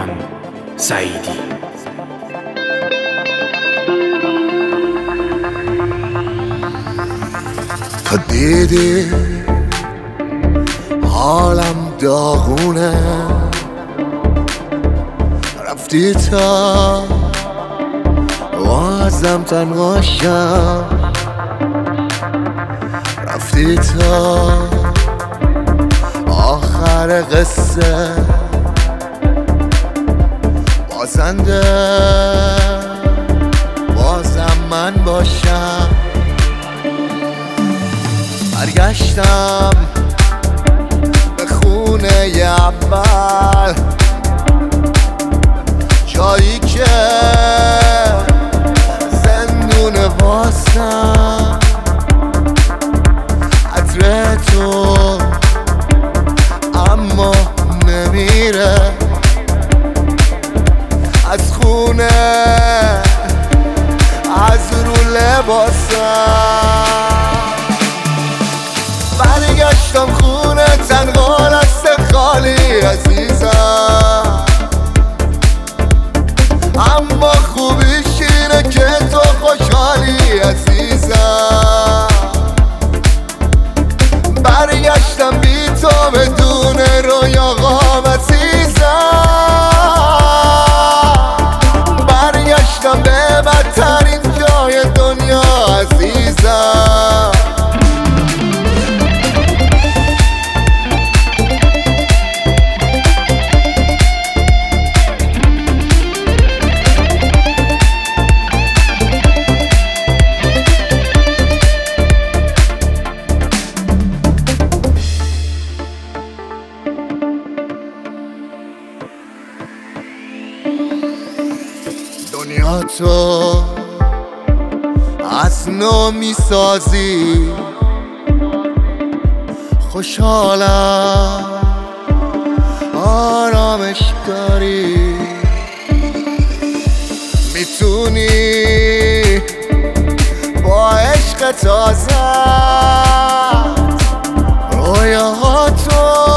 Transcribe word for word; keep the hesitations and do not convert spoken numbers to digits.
ایمان سعیدی. تا دیدی حالم داغونه، رفتی تا بازم تنهاشم، رفتی تا آخر قصه بازنده بازم من باشم. برگشتم به خونه ی اول، جایی که زندون واسم، عطر تو اما نمیره از خونه، از رو لباسم. برگشتم خونه تنها دست خالی عزیزم، اما خوبیش اینه که تو خوشحالی عزیزم. برگشتم بی تو بدون رویاهام عزیزم، برگشتم به بدترین جای دنیا عزیزم. دنیا تو از نو میسازی، خوشحالم آرامش داری، میتونی با عشق تازه رویاهاتو